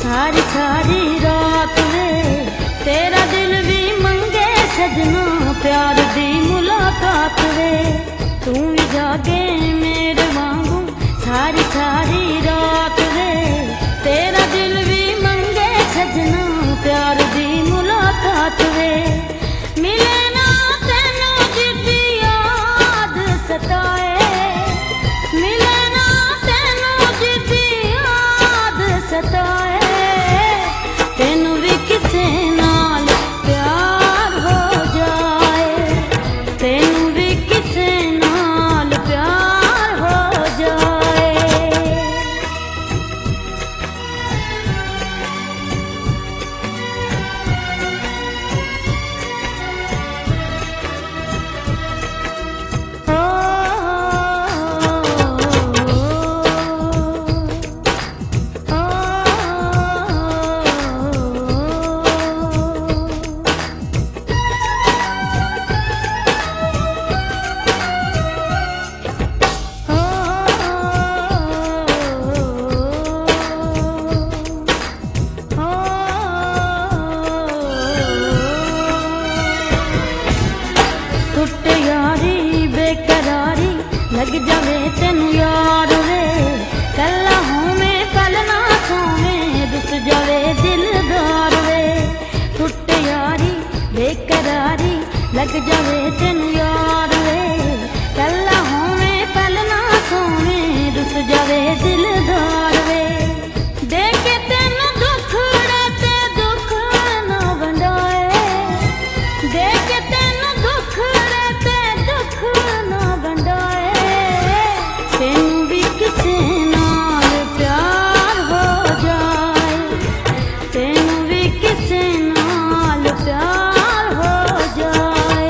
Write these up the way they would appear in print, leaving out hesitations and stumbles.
सारी सारी रात वे तेरा दिल भी मंगे सजना, प्यार दी मुलाकात वे तू भी जागे मेरे वांगू सारी सारी रात वे तेरा दिल भी मंगे सजना, प्यार दी मुलाकात वे मिले ना तेनू जिद्दी याद सताए, मिले ना तेनू जिद्दी याद सताए, तेनू भी किसे नाल प्यार हो जाए, तेनू भी किसे नाल प्यार हो जाए। टुट यारी बेकरारी लग जावे तेन यार वे, कला होवे पल ना सोवे रुस जावे दिलदार वे, टुट यारी बेकरारी लग जावे तेन यार वे, कला होवे पल ना सोवे रुस जावे दिलदार वे, देखे तेन दुख ते दुख ना वंडाए, देखे तेन दुख ते दुख ना वंडाए, तेनू भी किसे नाल प्यार हो जाए, तेनू भी किसे नाल प्यार हो जाए।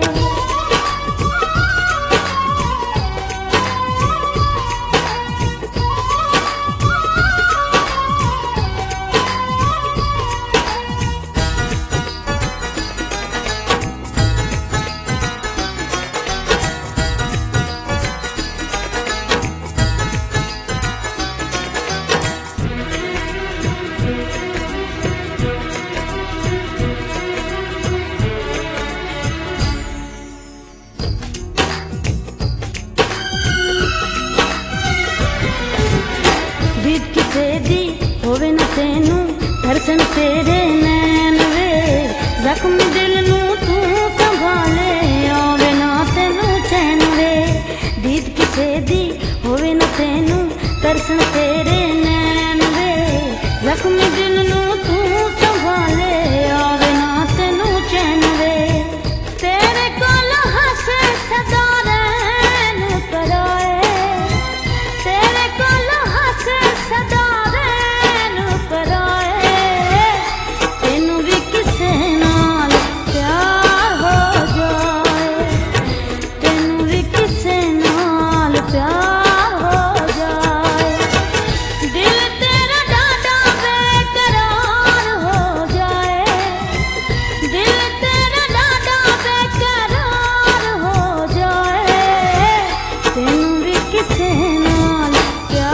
बीत किसे दी होवे न तेनू दर्शन तेरे नैन वे, जख्म दिल नू तू संभाले आवे ना तेनू चैन वे, बीत किसे दी होवे न तेनू दर्शन तेरे नैन वे, जख्म दिल नू तू संभाले आवे ना तेनू चैन वे, तेरे कोल हसे सदा रैन पराए, तेरे कोल हसे सदा रैन पराए, तेनू भी किसे नाल प्यार हो जाए, तेनू भी किसे नाल प्यार हो जाए, दिल तेरा डाढा बेकरार हो जाए, दिल तेरा डाढा बेकरार हो जाए, तेनू भी किसे नाल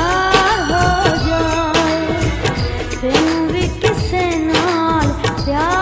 प्यार हो जाए, तेनू भी किसे नाल प्यार